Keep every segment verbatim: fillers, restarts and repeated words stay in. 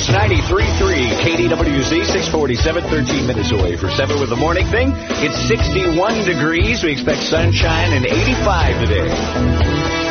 Today's ninety-three point three K D W Z, six forty-seven, thirteen minutes away for seven with the morning thing. It's sixty-one degrees. We expect sunshine and eighty-five today.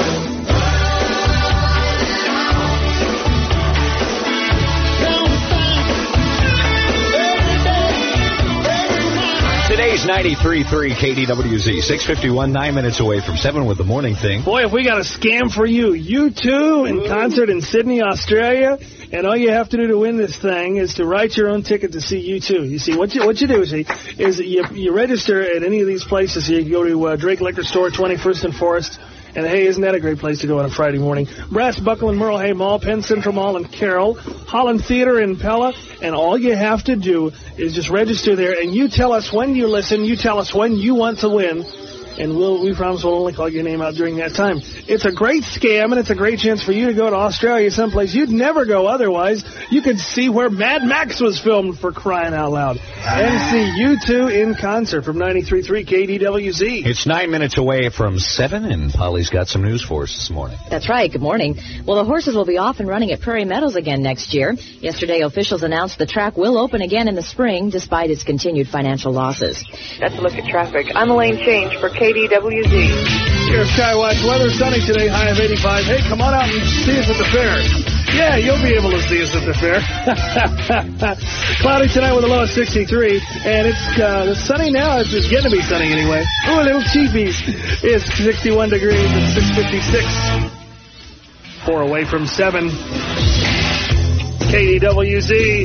Today's ninety-three point three K D W Z, six fifty-one, nine minutes away from seven with the morning thing. Boy, if we got a scam for you. U two in concert in Sydney, Australia. And all you have to do to win this thing is to write your own ticket to see U two. You see, what you what you do, see, is you, you register at any of these places. You go to uh, Drake Liquor Store, twenty-first and Forest. And, hey, isn't that a great place to go on a Friday morning? Brass Buckle and Merle Hay Mall, Penn Central Mall and Carroll, Holland Theater in Pella. And all you have to do is just register there, and you tell us when you listen. You tell us when you want to win. And we'll, we promise we'll only call your name out during that time. It's a great scam, and it's a great chance for you to go to Australia, someplace you'd never go otherwise. You could see where Mad Max was filmed, for crying out loud. And see U two in concert from ninety-three point three K D W Z. It's nine minutes away from seven, and Polly's got some news for us this morning. That's right. Good morning. Well, the horses will be off and running at Prairie Meadows again next year. Yesterday, officials announced the track will open again in the spring, despite its continued financial losses. That's a look at traffic. I'm Elaine Change for K D W Z. Here's Skywatch weather. Sunny today, high of eighty-five. Hey, come on out and see us at the fair. Yeah, you'll be able to see us at the fair. Cloudy tonight with a low of sixty-three. And it's uh, sunny now. It's, it's getting to be sunny anyway. Ooh, a little cheapies. It's sixty-one degrees at six fifty-six. Four away from seven. K D W Z.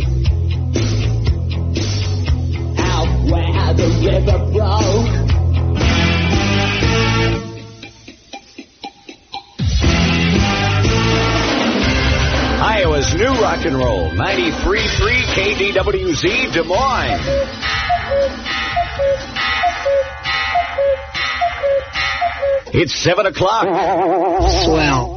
Out where the river broke. Iowa's new rock and roll, ninety-three point three K D W Z, Des Moines. It's seven o'clock. Swell.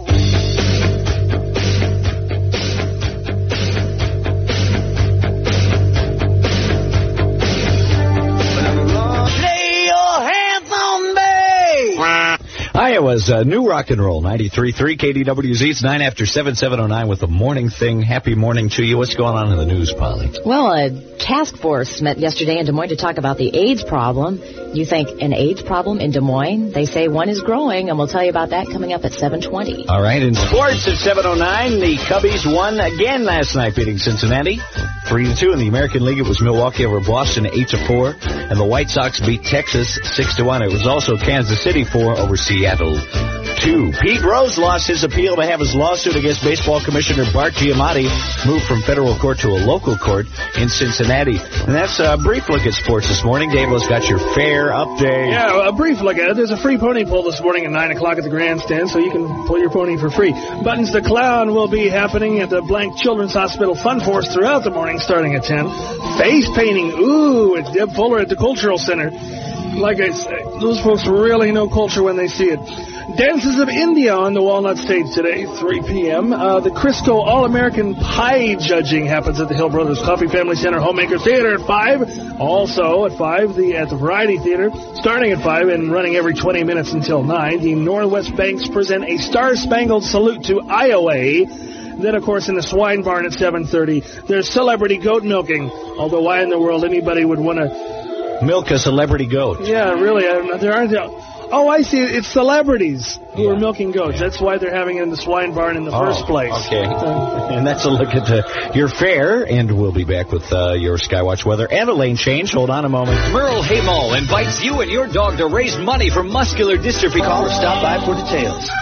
Iowa's uh, new rock and roll, ninety-three point three K D W Z. It's nine after seven, seven oh nine with the morning thing. Happy morning to you. What's going on in the news, Polly? Well, a task force met yesterday in Des Moines to talk about the AIDS problem. You think an AIDS problem in Des Moines? They say one is growing, and we'll tell you about that coming up at seven twenty. All right, in sports at seven oh nine, the Cubbies won again last night, beating Cincinnati three to two. In the American League, it was Milwaukee over Boston eight to four, and the White Sox beat Texas six to one. It was also Kansas City four over Seattle two. Pete Rose lost his appeal to have his lawsuit against Baseball Commissioner Bart Giamatti moved from federal court to a local court in Cincinnati. And that's a brief look at sports this morning. Dave-Lo's got your fair update. Yeah, a brief look at it. There's a free pony pull this morning at nine o'clock at the grandstand, so you can pull your pony for free. Buttons the Clown will be happening at the Blank Children's Hospital Fun Force throughout the morning, starting at ten. Face painting, ooh, it's Deb Fuller at the Cultural Center. Like I say, those folks really know culture when they see it. Dances of India on the Walnut stage today, three p.m. Uh, the Crisco All-American Pie Judging happens at the Hill Brothers Coffee Family Center Homemaker Theater at five. Also at five, the at the Variety Theater, starting at five and running every twenty minutes until nine. The Northwest Banks present a Star-Spangled Salute to Iowa. Then, of course, in the Swine Barn at seven thirty, there's celebrity goat milking. Although why in the world anybody would want to milk a celebrity goat? Yeah, really. I don't know. There aren't... Oh, I see. It's celebrities who yeah. are milking goats. Yeah. That's why they're having it in the Swine Barn in the oh, first place. Okay. And that's a look at the, your fair, and we'll be back with uh, your Skywatch weather and a lane change. Hold on a moment. Merle Hay Mall invites you and your dog to raise money for muscular dystrophy. Call or stop by for details.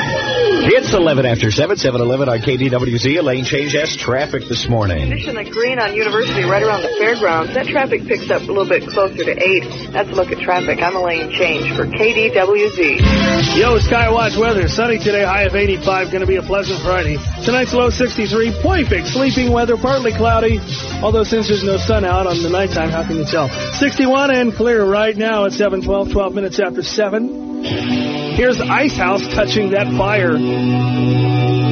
It's eleven after seven, seven eleven on K D W Z. A lane change has traffic this morning. Condition like green on University right around the fairgrounds. That traffic picks up a little bit closer to eight. That's a look at traffic. I'm a lane change for K D W Z. Yo, Skywatch weather. Sunny today, high of eighty-five. Going to be a pleasant Friday. Tonight's low sixty-three. Perfect sleeping weather, partly cloudy. Although since there's no sun out on the nighttime, how can you tell? sixty-one and clear right now at seven twelve, twelve minutes after seven. Here's Ice House touching that fire.